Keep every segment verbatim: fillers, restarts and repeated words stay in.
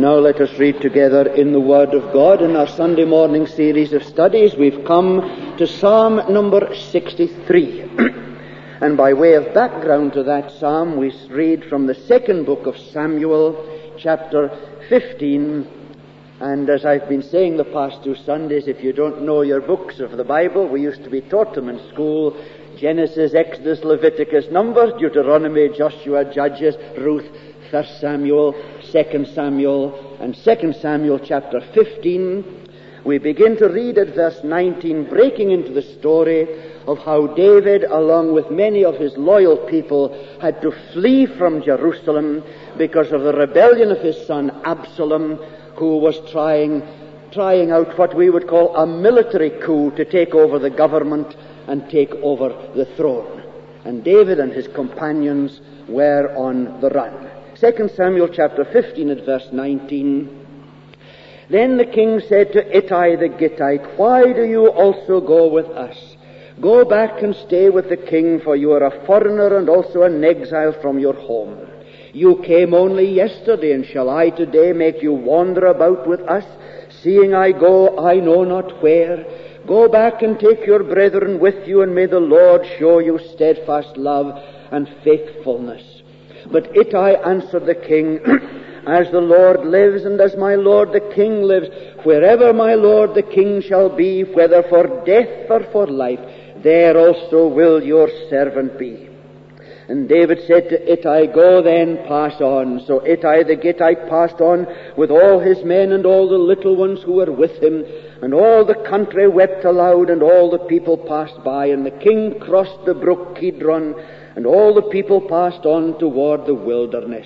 Now let us read together in the Word of God in our Sunday morning series of studies. We've come to Psalm number sixty-three. And by way of background to that psalm, we read from the second book of Samuel, chapter fifteen. And as I've been saying the past two Sundays, if you don't know your books of the Bible, we used to be taught them in school: Genesis, Exodus, Leviticus, Numbers, Deuteronomy, Joshua, Judges, Ruth, First Samuel, Second Samuel, and Second Samuel chapter fifteen. We begin to read at verse nineteen, breaking into the story of how David, along with many of his loyal people, had to flee from Jerusalem because of the rebellion of his son Absalom, who was trying, trying out what we would call a military coup to take over the government and take over the throne. And David and his companions were on the run. Second Samuel chapter fifteen at verse nineteen. Then the king said to Ittai the Gittite, "Why do you also go with us? Go back and stay with the king, for you are a foreigner and also an exile from your home. You came only yesterday, and shall I today make you wander about with us, seeing I go I know not where? Go back and take your brethren with you, and may the Lord show you steadfast love and faithfulness." But Ittai answered the king, "As the Lord lives, and as my lord the king lives, wherever my lord the king shall be, whether for death or for life, there also will your servant be." And David said to Ittai, "Go then, pass on." So Ittai the Gittite passed on with all his men and all the little ones who were with him, and all the country wept aloud, and all the people passed by, and the king crossed the brook Kidron, and all the people passed on toward the wilderness.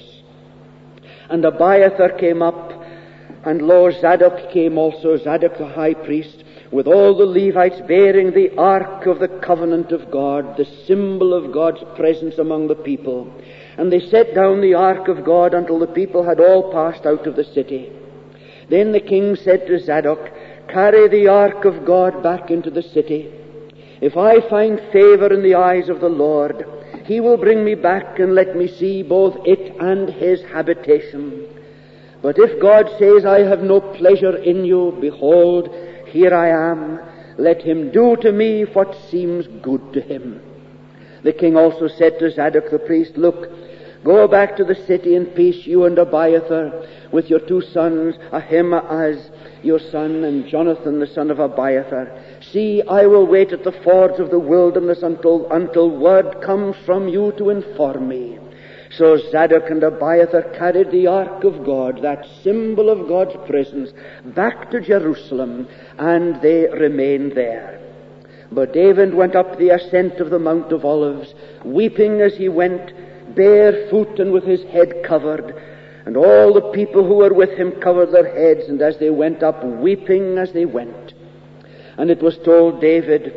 And Abiathar came up, and lo, Zadok came also, Zadok the high priest, with all the Levites bearing the ark of the covenant of God, the symbol of God's presence among the people. And they set down the ark of God until the people had all passed out of the city. Then the king said to Zadok, "Carry the ark of God back into the city. If I find favor in the eyes of the Lord, he will bring me back and let me see both it and his habitation. But if God says, I have no pleasure in you, behold, here I am. Let him do to me what seems good to him." The king also said to Zadok the priest, "Look, go back to the city in peace, you and Abiathar, with your two sons, Ahimaaz your son, and Jonathan the son of Abiathar. See, I will wait at the fords of the wilderness until, until word comes from you to inform me." So Zadok and Abiathar carried the ark of God, that symbol of God's presence, back to Jerusalem, and they remained there. But David went up the ascent of the Mount of Olives, weeping as he went, barefoot and with his head covered. And all the people who were with him covered their heads, and as they went up, weeping as they went. And it was told David,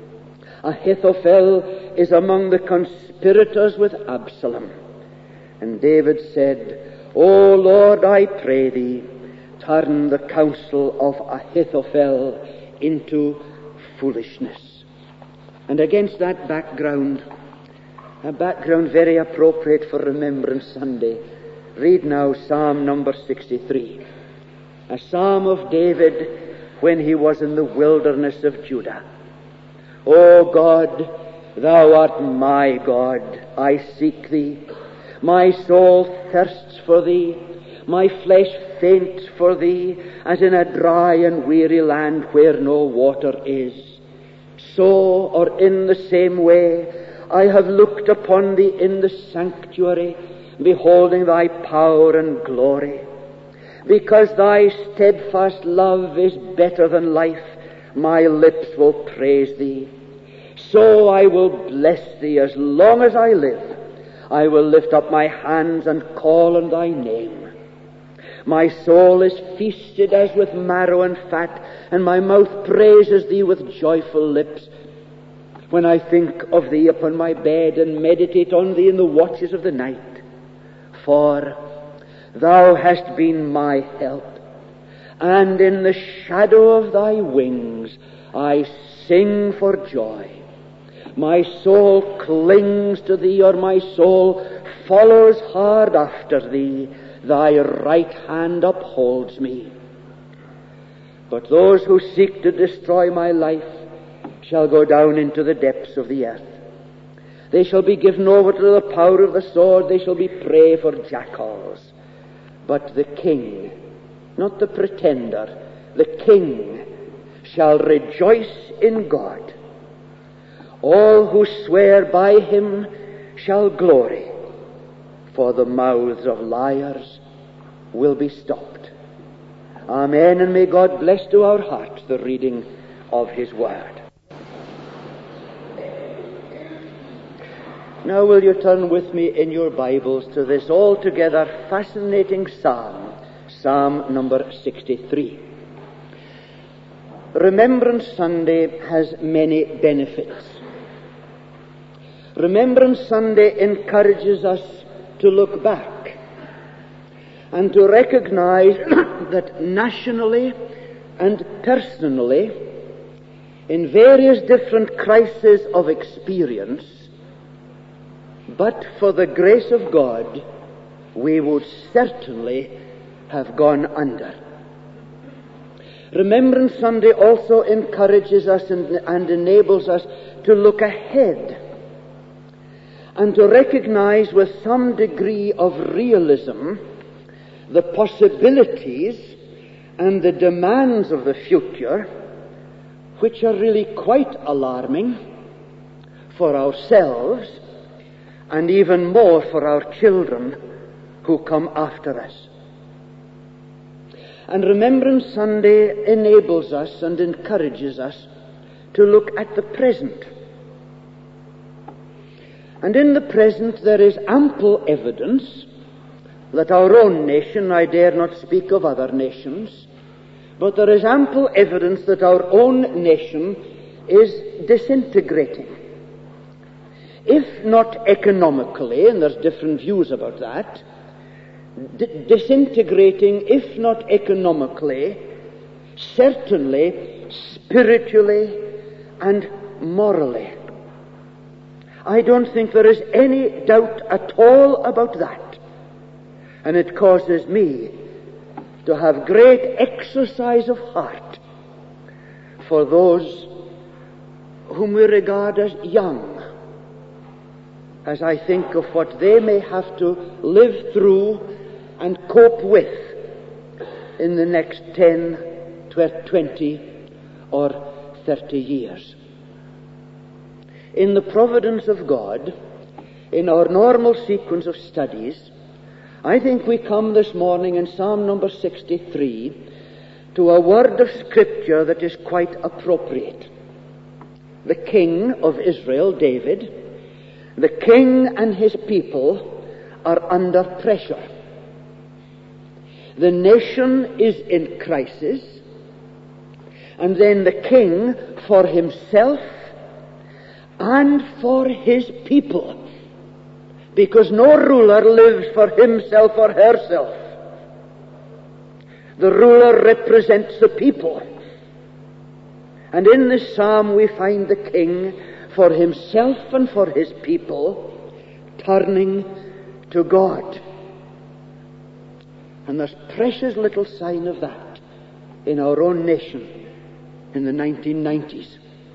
"Ahithophel is among the conspirators with Absalom." And David said, "O Lord, I pray thee, turn the counsel of Ahithophel into foolishness." And against that background, a background very appropriate for Remembrance Sunday, read now Psalm number sixty-three, a psalm of David when he was in the wilderness of Judah. "O God, thou art my God, I seek thee. My soul thirsts for thee, my flesh faints for thee, as in a dry and weary land where no water is. So, or in the same way, I have looked upon thee in the sanctuary, beholding thy power and glory. Because thy steadfast love is better than life, my lips will praise thee. So I will bless thee as long as I live. I will lift up my hands and call on thy name. My soul is feasted as with marrow and fat, and my mouth praises thee with joyful lips. When I think of thee upon my bed and meditate on thee in the watches of the night. For thou hast been my help, and in the shadow of thy wings I sing for joy. My soul clings to thee, or my soul follows hard after thee, thy right hand upholds me. But those who seek to destroy my life shall go down into the depths of the earth. They shall be given over to the power of the sword. They shall be prey for jackals. But the king, not the pretender, the king shall rejoice in God. All who swear by him shall glory, for the mouths of liars will be stopped. Amen, and may God bless to our hearts the reading of his word. Now will you turn with me in your Bibles to this altogether fascinating psalm, Psalm number sixty-three. Remembrance Sunday has many benefits. Remembrance Sunday encourages us to look back and to recognize that nationally and personally, in various different crises of experience, but for the grace of God, we would certainly have gone under. Remembrance Sunday also encourages us and, and enables us to look ahead and to recognize with some degree of realism the possibilities and the demands of the future, which are really quite alarming for ourselves and even more for our children who come after us. And Remembrance Sunday enables us and encourages us to look at the present. And in the present there is ample evidence that our own nation, I dare not speak of other nations, but there is ample evidence that our own nation is disintegrating. If not economically, and there's different views about that, d- disintegrating, if not economically, certainly spiritually and morally. I don't think there is any doubt at all about that. And it causes me to have great exercise of heart for those whom we regard as young, as I think of what they may have to live through and cope with in the next ten, twenty, or thirty years. In the providence of God, in our normal sequence of studies, I think we come this morning in Psalm number sixty-three to a word of Scripture that is quite appropriate. The king of Israel, David, the king and his people are under pressure. The nation is in crisis, and then the king, for himself and for his people, because no ruler lives for himself or herself. The ruler represents the people. And in this psalm we find the king, for himself and for his people, turning to God. And there's precious little sign of that in our own nation in the nineteen nineties.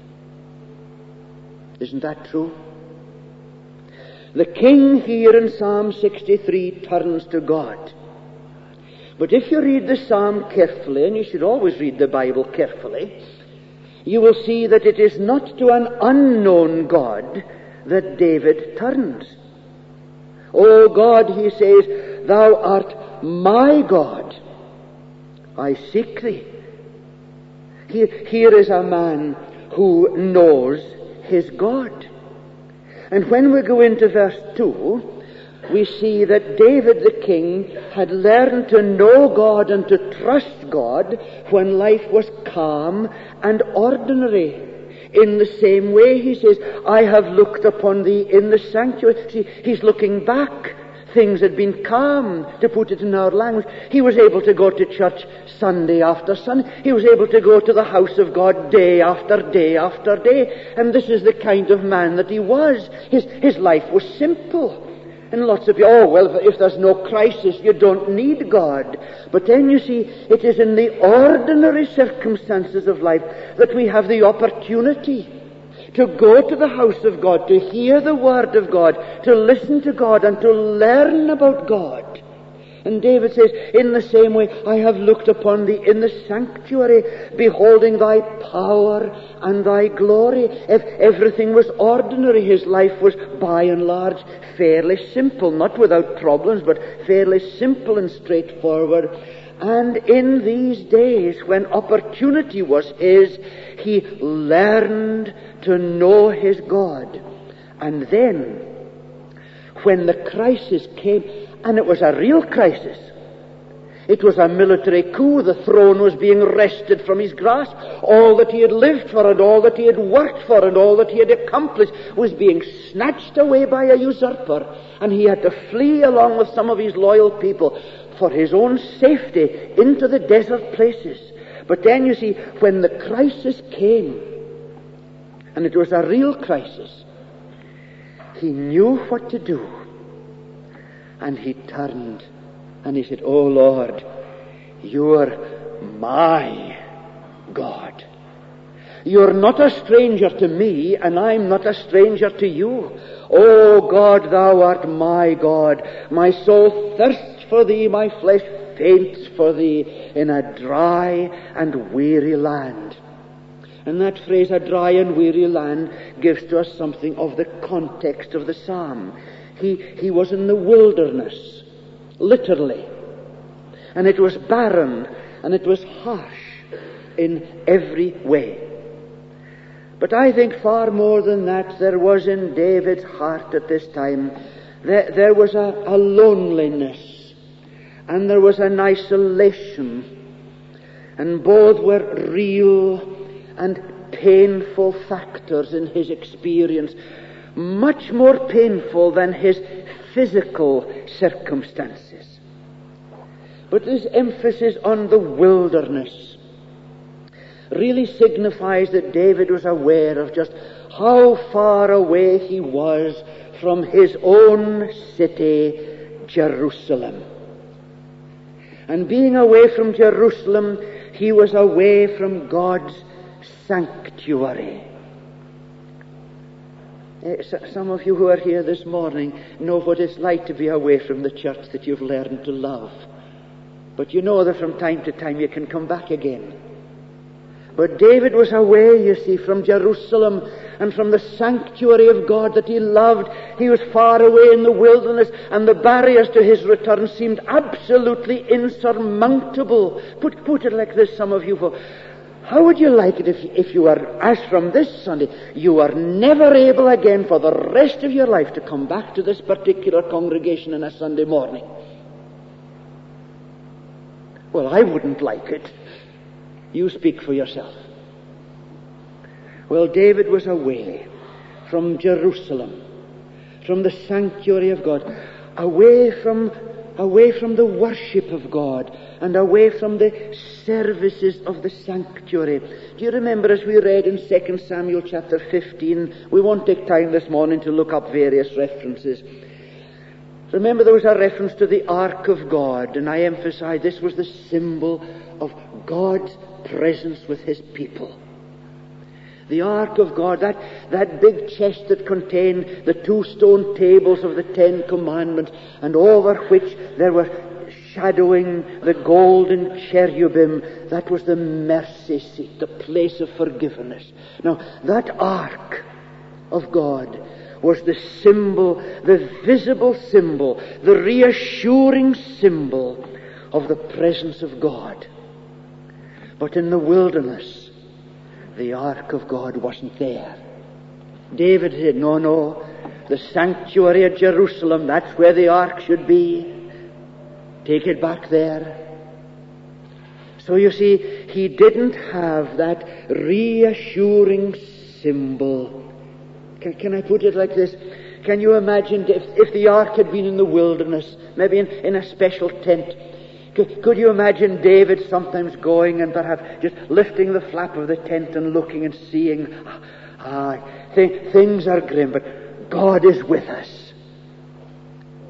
Isn't that true? The king here in Psalm sixty-three turns to God. But if you read the psalm carefully, and you should always read the Bible carefully, you will see that it is not to an unknown God that David turns. O God, he says, thou art my God. I seek thee. Here, here is a man who knows his God. And when we go into verse two, we see that David the king had learned to know God and to trust God when life was calm and ordinary. In the same way, he says, I have looked upon thee in the sanctuary. See, he's looking back. Things had been calm, to put it in our language. He was able to go to church Sunday after Sunday. He was able to go to the house of God day after day after day. And this is the kind of man that he was. His, his life was simple. And lots of you, oh, well, if there's no crisis, you don't need God. But then you see, it is in the ordinary circumstances of life that we have the opportunity to go to the house of God, to hear the Word of God, to listen to God, and to learn about God. And David says, in the same way, I have looked upon thee in the sanctuary, beholding thy power and thy glory. If everything was ordinary, his life was by and large fairly simple, not without problems, but fairly simple and straightforward. And in these days, when opportunity was his, he learned to know his God. And then, when the crisis came, and it was a real crisis. It was a military coup. The throne was being wrested from his grasp. All that he had lived for and all that he had worked for and all that he had accomplished was being snatched away by a usurper. And he had to flee along with some of his loyal people for his own safety into the desert places. But then you see, when the crisis came, and it was a real crisis, he knew what to do. And he turned and he said, "Oh Lord, you're my God. You're not a stranger to me, and I'm not a stranger to you. Oh God, thou art my God. My soul thirsts for thee, my flesh faints for thee in a dry and weary land." And that phrase, a dry and weary land, gives to us something of the context of the psalm. He, he was in the wilderness, literally. And it was barren, and it was harsh in every way. But I think far more than that, there was in David's heart at this time, there, there was a, a loneliness, and there was an isolation, and both were real and painful factors in his experience. Much more painful than his physical circumstances. But this emphasis on the wilderness really signifies that David was aware of just how far away he was from his own city, Jerusalem. And being away from Jerusalem, he was away from God's sanctuary. Some of you who are here this morning know what it's like to be away from the church that you've learned to love. But you know that from time to time you can come back again. But David was away, you see, from Jerusalem and from the sanctuary of God that he loved. He was far away in the wilderness, and the barriers to his return seemed absolutely insurmountable. Put, put it like this, some of you, for how would you like it if, if you were, as from this Sunday, you are never able again for the rest of your life to come back to this particular congregation on a Sunday morning? Well, I wouldn't like it. You speak for yourself. Well, David was away from Jerusalem, from the sanctuary of God, away from away from the worship of God, and away from the services of the sanctuary. Do you remember, as we read in Second Samuel chapter fifteen, we won't take time this morning to look up various references. Remember, there was a reference to the Ark of God, and I emphasize this was the symbol of God's presence with his people. The Ark of God, that, that big chest that contained the two stone tables of the Ten Commandments, and over which there were shadowing the golden cherubim, that was the mercy seat, the place of forgiveness. Now, that Ark of God was the symbol, the visible symbol, the reassuring symbol of the presence of God. But in the wilderness, the Ark of God wasn't there. David said, no, no, the sanctuary at Jerusalem, that's where the Ark should be. Take it back there. So you see, he didn't have that reassuring symbol. Can, can I put it like this? Can you imagine if, if the Ark had been in the wilderness, maybe in, in a special tent? Could, could you imagine David sometimes going and perhaps just lifting the flap of the tent and looking and seeing, ah, th- things are grim, but God is with us.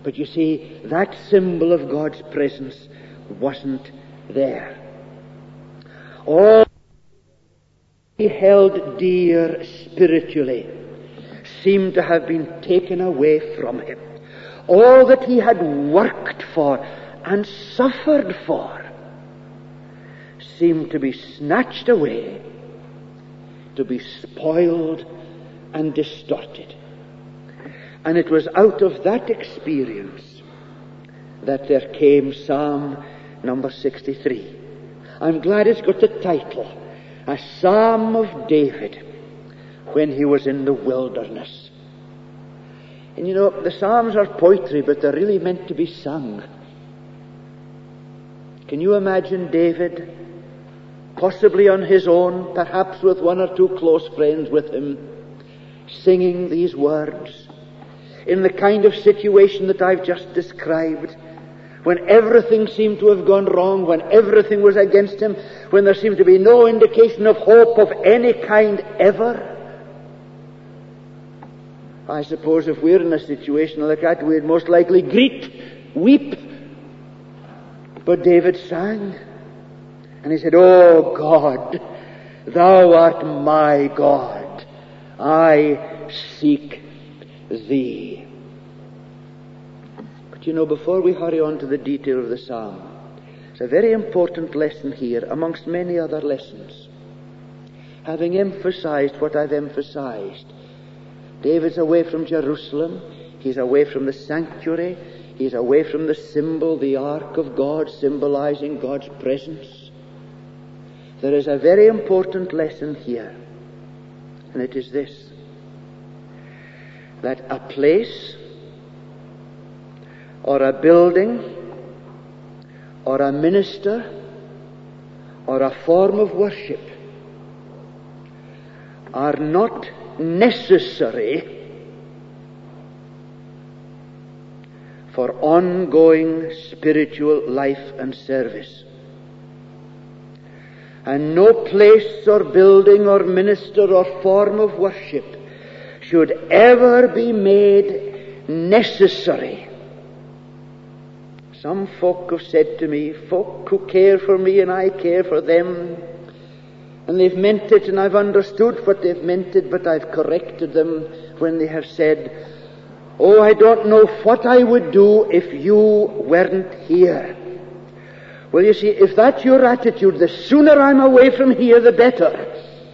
But you see, that symbol of God's presence wasn't there. All he held dear spiritually seemed to have been taken away from him. All that he had worked for and suffered for seemed to be snatched away, to be spoiled and distorted. And it was out of that experience that there came Psalm number sixty-three. I'm glad it's got the title, A Psalm of David when he was in the wilderness. And you know, the Psalms are poetry, but they're really meant to be sung. Can you imagine David, possibly on his own, perhaps with one or two close friends with him, singing these words in the kind of situation that I've just described, when everything seemed to have gone wrong, when everything was against him, when there seemed to be no indication of hope of any kind ever? I suppose if we're in a situation like that, we'd most likely greet, weep. But David sang, and he said, "Oh God, thou art my God. I seek thee." But you know, before we hurry on to the detail of the psalm, it's a very important lesson here, amongst many other lessons. Having emphasized what I've emphasized, David's away from Jerusalem, he's away from the sanctuary, he's away from the symbol, the ark of God, symbolizing God's presence. There is a very important lesson here, and it is this: that a place or a building or a minister or a form of worship are not necessary for ongoing spiritual life and service. And no place or building or minister or form of worship should ever be made necessary. Some folk have said to me, folk who care for me and I care for them, and they've meant it, and I've understood what they've meant it, but I've corrected them when they have said, "Oh, I don't know what I would do if you weren't here." Well, you see, if that's your attitude, the sooner I'm away from here, the better.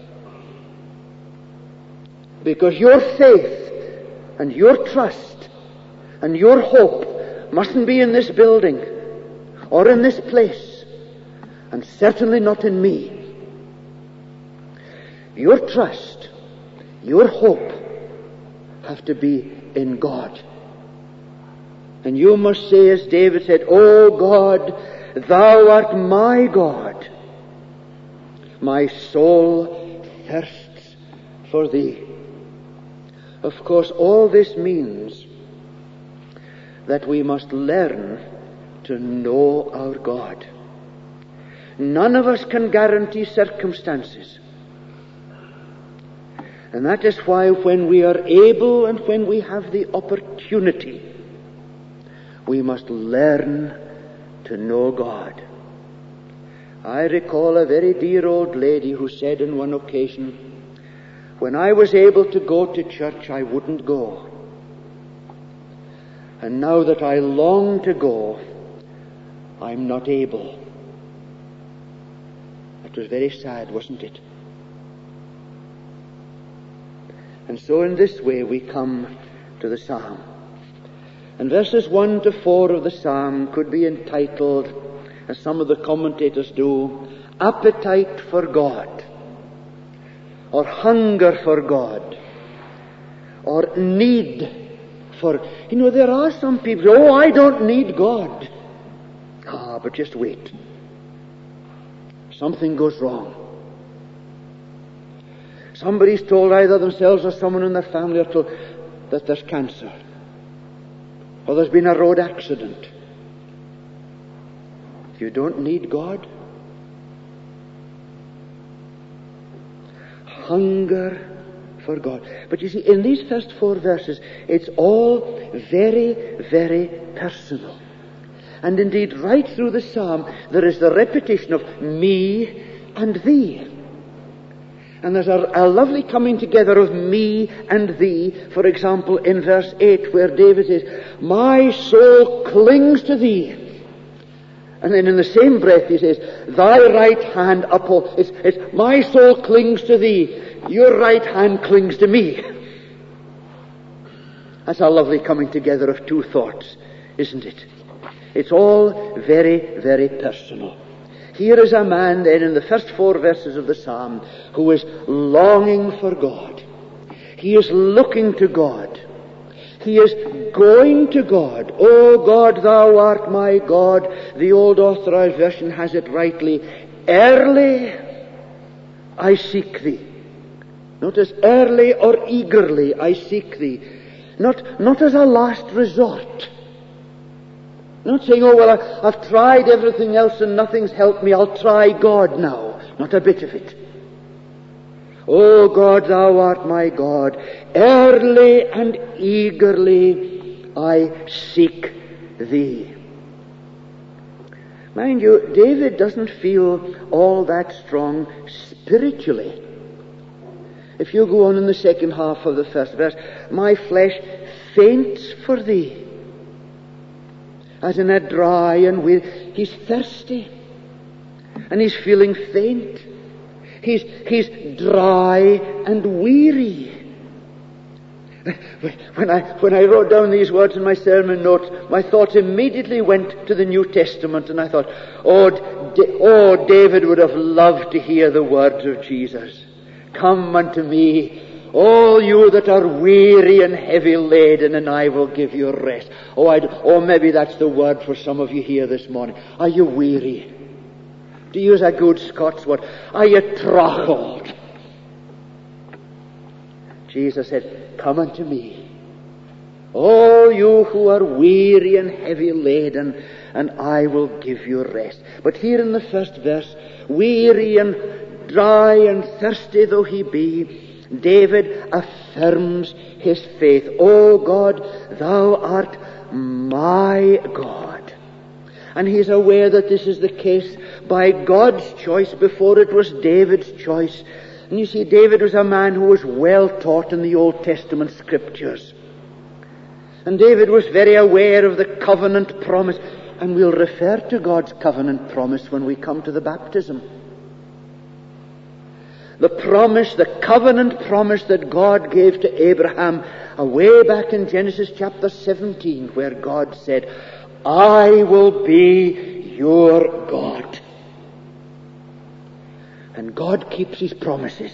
Because your faith and your trust and your hope mustn't be in this building or in this place, and certainly not in me. Your trust, your hope have to be in God. And you must say, as David said, "O God, thou art my God. My soul thirsts for thee." Of course, all this means that we must learn to know our God. None of us can guarantee circumstances. And that is why when we are able and when we have the opportunity, we must learn to know God. I recall a very dear old lady who said on one occasion, "When I was able to go to church, I wouldn't go. And now that I long to go, I'm not able." That was very sad, wasn't it? And so in this way we come to the psalm. And verses one to four of the psalm could be entitled, as some of the commentators do, Appetite for God, or Hunger for God, or Need for... You know, there are some people, "Oh, I don't need God." Ah, but just wait. Something goes wrong. Somebody's told, either themselves or someone in their family are told, that there's cancer, or there's been a road accident. You don't need God. Hunger for God. But you see, in these first four verses, it's all very, very personal. And indeed, right through the psalm, there is the repetition of me and thee. And there's a, a lovely coming together of me and thee, for example, in verse eight, where David says, my soul clings to thee. And then in the same breath he says, thy right hand uphold. It's, it's my soul clings to thee, your right hand clings to me. That's a lovely coming together of two thoughts, isn't it? It's all very, very personal. Here is a man then in the first four verses of the psalm who is longing for God. He is looking to God. He is going to God. O God, thou art my God. The old Authorized Version has it rightly. Early I seek thee. Notice, early or eagerly I seek thee. Not, not as a last resort. Not saying, oh, well, I, I've tried everything else and nothing's helped me. I'll try God now. Not a bit of it. O God, thou art my God. Early and eagerly I seek thee. Mind you, David doesn't feel all that strong spiritually. If you go on in the second half of the first verse, my flesh faints for thee. As in a dry and weary, he's thirsty. And he's feeling faint. He's, he's dry and weary. When I, when I wrote down these words in my sermon notes, my thoughts immediately went to the New Testament, and I thought, oh, D- oh, David would have loved to hear the words of Jesus. Come unto me, all you that are weary and heavy laden, and I will give you rest. Oh, I, oh, maybe that's the word for some of you here this morning. Are you weary? To use a good Scots word, are you trochled? Jesus said, come unto me, all you who are weary and heavy laden, and I will give you rest. But here in the first verse, weary and dry and thirsty though he be, David affirms his faith. O God, thou art my God. And he's aware that this is the case by God's choice before it was David's choice. And you see, David was a man who was well taught in the Old Testament scriptures. And David was very aware of the covenant promise. And we'll refer to God's covenant promise when we come to the baptism. The promise, the covenant promise that God gave to Abraham away back in Genesis chapter seventeen, where God said, I will be your God. And God keeps his promises.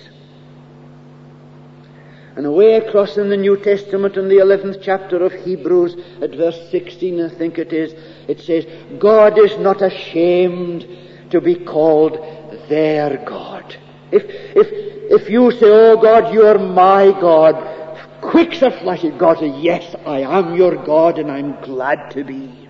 And away across in the New Testament, in the eleventh chapter of Hebrews, at verse sixteen, I think it is, it says, God is not ashamed to be called their God. If, if, if you say, oh God, you are my God, quick as a flash, God says, yes, I am your God, and I'm glad to be.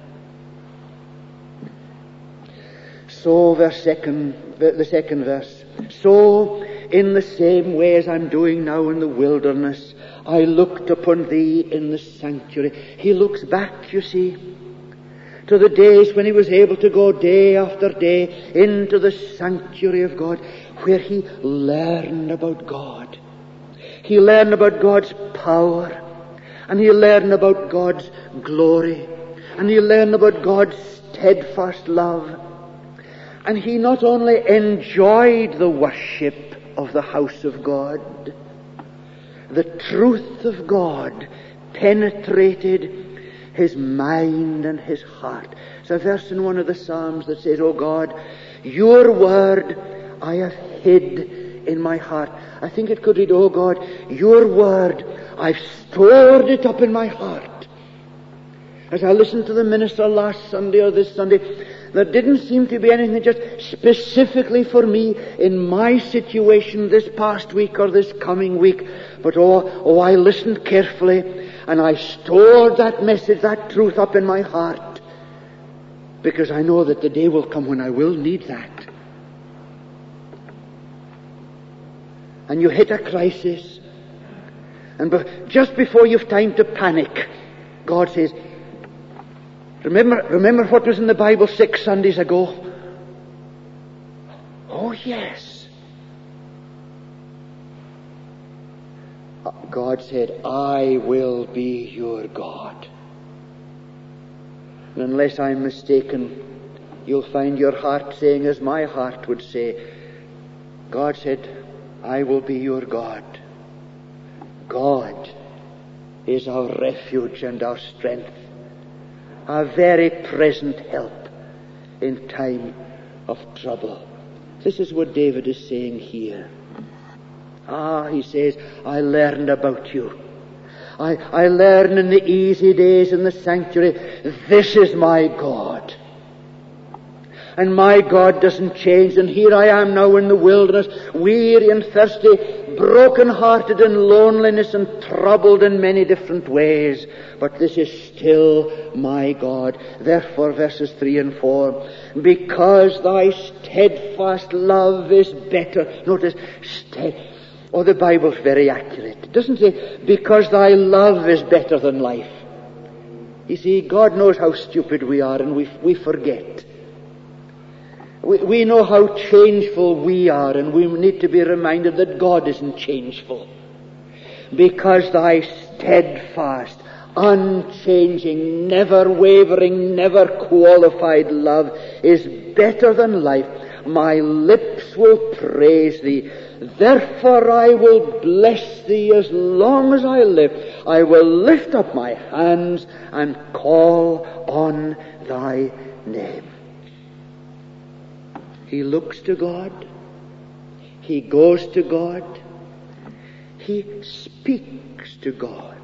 So, verse second, the second verse, so in the same way as I'm doing now in the wilderness, I looked upon thee in the sanctuary. He looks back, you see, to the days when he was able to go day after day into the sanctuary of God, where he learned about God. He learned about God's power, and he learned about God's glory, and he learned about God's steadfast love. And he not only enjoyed the worship of the house of God, the truth of God penetrated his mind and his heart. There's a verse in one of the Psalms that says, oh God, your word I have hid in my heart. I think it could read, oh God, your word, I've stored it up in my heart. As I listened to the minister last Sunday or this Sunday, there didn't seem to be anything just specifically for me in my situation this past week or this coming week. But oh, oh, I listened carefully and I stored that message, that truth up in my heart. Because I know that the day will come when I will need that. And you hit a crisis, And be- just before you've time to panic, God says, remember, remember what was in the Bible six Sundays ago? Oh, yes. God said, I will be your God. And unless I'm mistaken, you'll find your heart saying as my heart would say, God said, I will be your God. God is our refuge and our strength, our very present help in time of trouble. This is what David is saying here. Ah, he says, I learned about you. I, I learned in the easy days in the sanctuary, this is my God. And my God doesn't change. And here I am now in the wilderness, weary and thirsty, broken-hearted in loneliness and troubled in many different ways. But this is still my God. Therefore, verses three and four, because thy steadfast love is better. Notice, stead. Oh, the Bible's very accurate. It doesn't say, because thy love is better than life. You see, God knows how stupid we are, and we, we forget. We, we know how changeful we are, and we need to be reminded that God isn't changeful. Because thy steadfast, unchanging, never wavering, never qualified love is better than life. My lips will praise thee. Therefore I will bless thee as long as I live. I will lift up my hands and call on thy name. He looks to God. He goes to God. He speaks to God.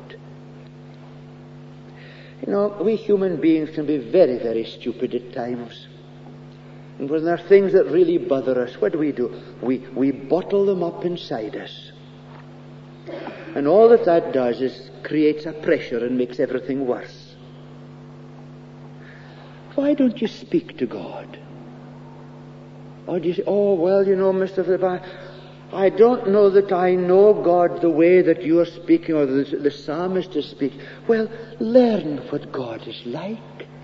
You know, we human beings can be very, very stupid at times. And when there are things that really bother us, what do we do? We, we bottle them up inside us. And all that that does is creates a pressure and makes everything worse. Why don't you speak to God? Or do you say, oh, well, you know, Mister Philip, I, I don't know that I know God the way that you're speaking or the, the psalmist is speaking. Well, learn what God is like.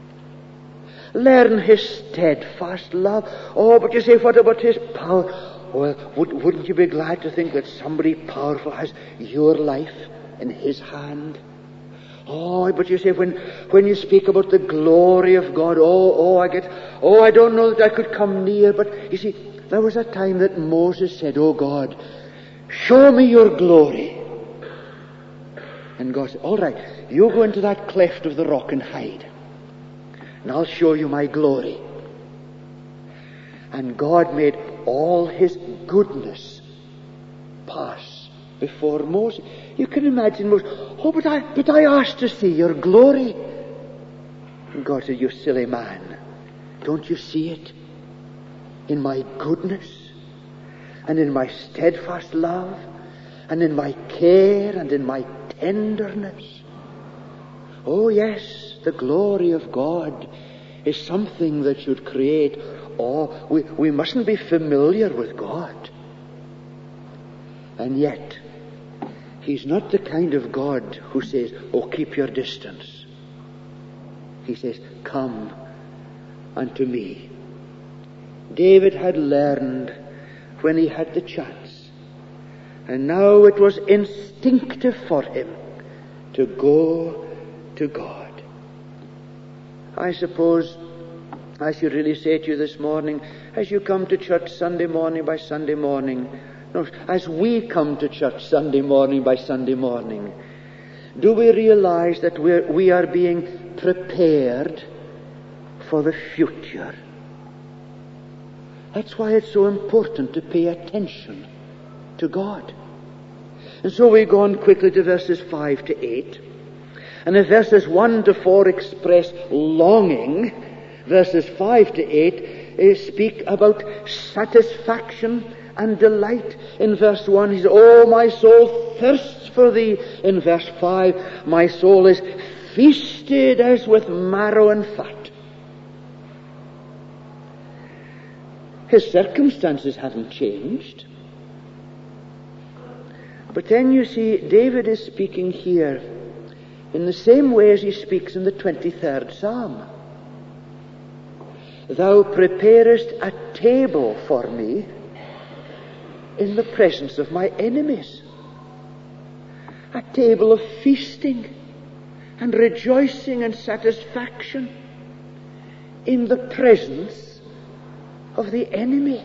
Learn his steadfast love. Oh, but you say, what about his power? Well, would, wouldn't you be glad to think that somebody powerful has your life in his hand? Oh, but you say, when when you speak about the glory of God, oh, oh, I get, oh, I don't know that I could come near. But you see, there was a time that Moses said, oh God, show me your glory. And God said, all right, you go into that cleft of the rock and hide. And I'll show you my glory. And God made all his goodness pass before Moses. You can imagine Moses, oh, but I, but I asked to see your glory. And God said, you silly man, don't you see it? In my goodness, and in my steadfast love, and in my care, and in my tenderness. Oh yes, the glory of God is something that should create awe. We, we mustn't be familiar with God. And yet, he's not the kind of God who says, oh, keep your distance. He says, come unto me. David had learned when he had the chance. And now it was instinctive for him to go to God. I suppose I should really say to you this morning, as you come to church Sunday morning by Sunday morning, no, as we come to church Sunday morning by Sunday morning, do we realize that we're, we are being prepared for the future? That's why it's so important to pay attention to God. And so we go on quickly to verses five to eight. And if verses one to four express longing, verses five to eight uh, speak about satisfaction and delight. In verse one, he says, oh, my soul thirsts for thee. In verse five, my soul is feasted as with marrow and fat. His circumstances haven't changed, But then you see, David is speaking here in the same way as he speaks in the twenty-third Psalm. Thou preparest a table for me in the presence of my enemies. A table of feasting and rejoicing and satisfaction in the presence of the enemy.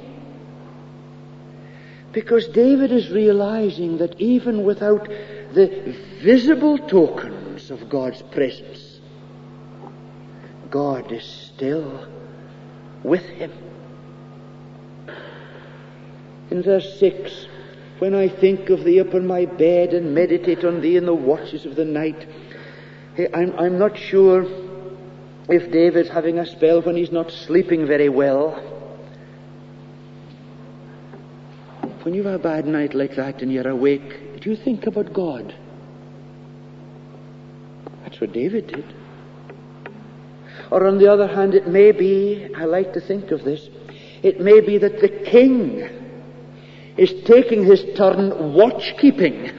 Because David is realizing that even without the visible tokens of God's presence, God is still with him. In verse six, when I think of thee upon my bed and meditate on thee in the watches of the night, I'm, I'm not sure if David's having a spell when he's not sleeping very well. When you have a bad night like that and you're awake, do you think about God? That's what David did. Or on the other hand, it may be, I like to think of this, it may be that the king is taking his turn watch-keeping.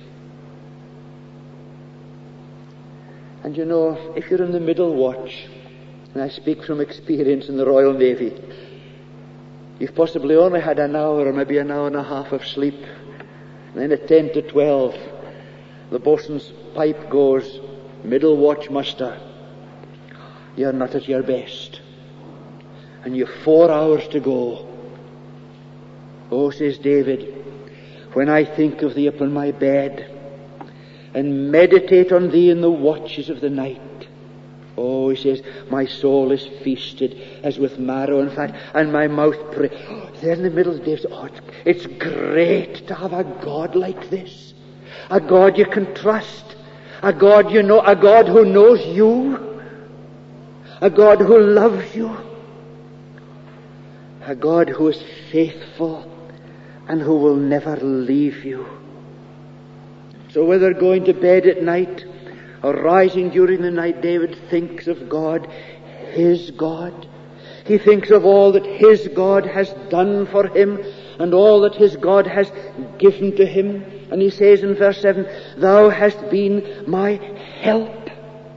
And you know, if you're in the middle watch, and I speak from experience in the Royal Navy, you've possibly only had an hour or maybe an hour and a half of sleep. And then at ten to twelve, the bosun's pipe goes, middle watch muster. You're not at your best. And you've four hours to go. Oh, says David, when I think of thee upon my bed and meditate on thee in the watches of the night. Oh, he says, my soul is feasted as with marrow and fat, and my mouth pray. Oh, there in the middle of the day, oh, it's, it's great to have a God like this. A God you can trust. A God you know, a God who knows you. A God who loves you. A God who is faithful and who will never leave you. So whether going to bed at night or rising during the night, David thinks of God, his God. He thinks of all that his God has done for him and all that his God has given to him. And he says in verse seven, thou hast been my help.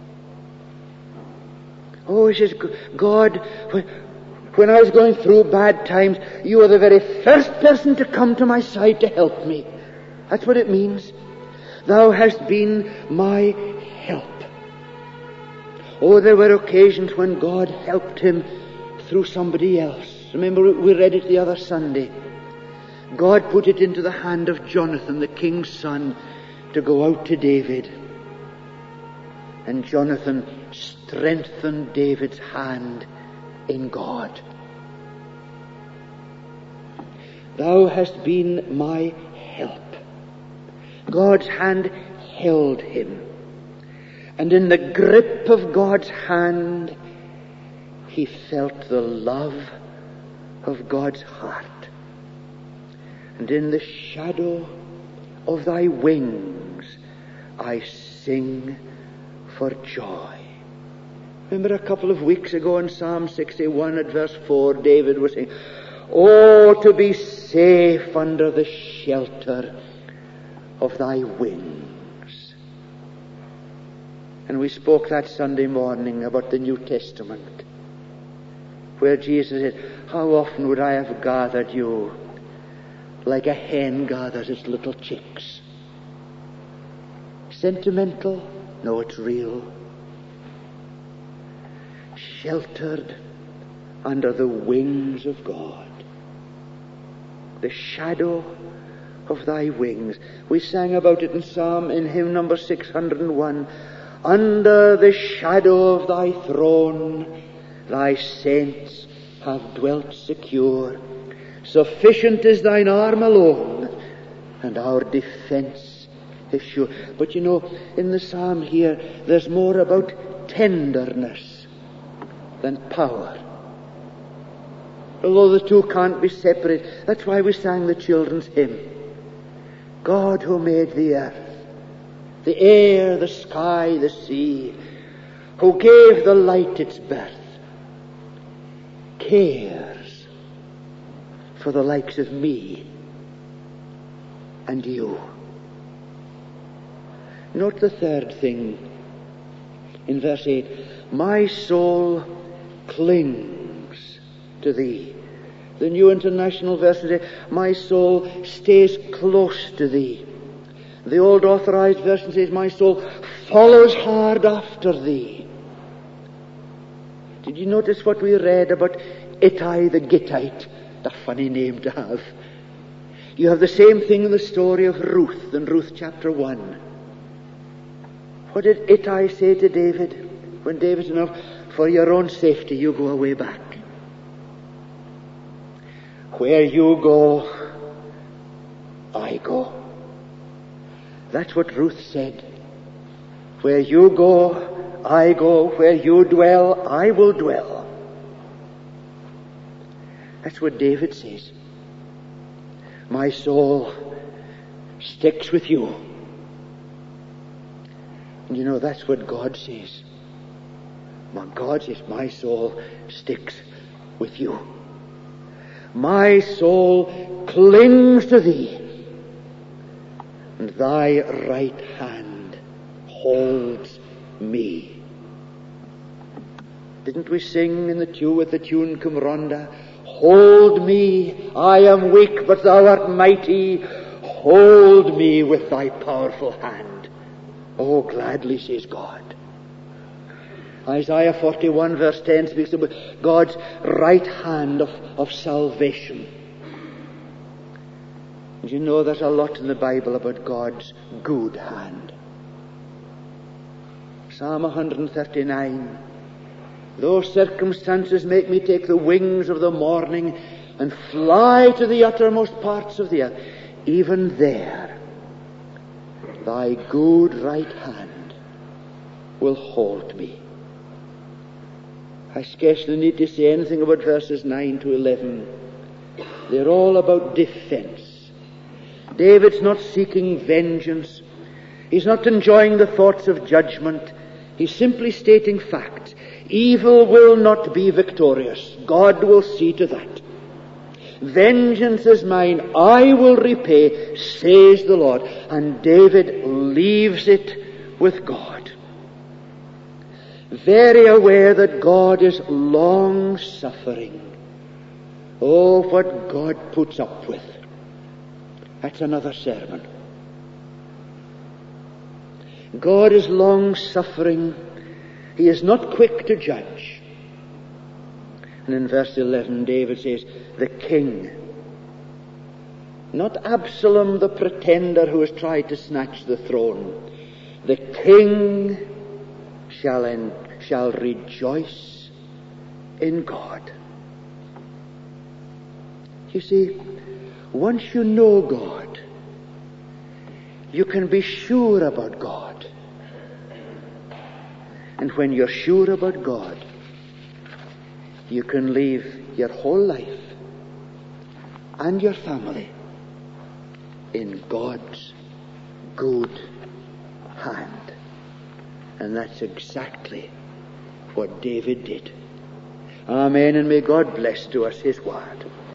Oh, he says, God, when I was going through bad times, you were the very first person to come to my side to help me. That's what it means. Thou hast been my help. Oh, there were occasions when God helped him through somebody else. Remember, we read it the other Sunday. God put it into the hand of Jonathan, the king's son, to go out to David. And Jonathan strengthened David's hand in God. Thou hast been my help. God's hand held him. And in the grip of God's hand, he felt the love of God's heart. And in the shadow of thy wings, I sing for joy. Remember a couple of weeks ago in Psalm sixty-one at verse four, David was saying, oh, to be safe under the shelter of thy wings. And we spoke that Sunday morning about the New Testament, where Jesus said, how often would I have gathered you like a hen gathers its little chicks? Sentimental? No, it's real. Sheltered under the wings of God. The shadow of thy wings. We sang about it in Psalm, in hymn number six hundred one. Under the shadow of thy throne, thy saints have dwelt secure. Sufficient is thine arm alone, and our defense is sure. But you know, in the psalm here, there's more about tenderness than power. Although the two can't be separate, that's why we sang the children's hymn. God who made the earth, the air, the sky, the sea, who gave the light its birth, cares for the likes of me and you. Note the third thing in verse eight. My soul clings to thee. The New International Version says, my soul stays close to thee. The Old Authorized Version says, my soul follows hard after thee. Did you notice what we read about Ittai the Gittite? A funny name to have. You have the same thing in the story of Ruth in Ruth chapter one. What did Ittai say to David when David said, no, for your own safety you go away back. Where you go, I go. That's what Ruth said. Where you go, I go. Where you dwell, I will dwell. That's what David says. My soul sticks with you. And you know, that's what God says. My God says, my soul sticks with you. My soul clings to thee, and thy right hand holds me. Didn't we sing in the tune with the tune Cumronda? Hold me, I am weak, but thou art mighty. Hold me with thy powerful hand. Oh, gladly, says God. Isaiah forty-one verse ten speaks about God's right hand of, of salvation. And you know there's a lot in the Bible about God's good hand. Psalm one thirty-nine. Though circumstances make me take the wings of the morning and fly to the uttermost parts of the earth, even there thy good right hand will hold me. I scarcely need to say anything about verses nine to eleven. They're all about defense. David's not seeking vengeance. He's not enjoying the thoughts of judgment. He's simply stating facts. Evil will not be victorious. God will see to that. Vengeance is mine, I will repay, says the Lord. And David leaves it with God. Very aware that God is long-suffering. Oh, what God puts up with. That's another sermon. God is long-suffering. He is not quick to judge. And in verse eleven, David says, the king, not Absalom the pretender who has tried to snatch the throne, the king shall, en- shall rejoice in God. You see, once you know God, you can be sure about God. And when you're sure about God, you can leave your whole life and your family in God's good hand. And that's exactly what David did. Amen, and may God bless to us his word.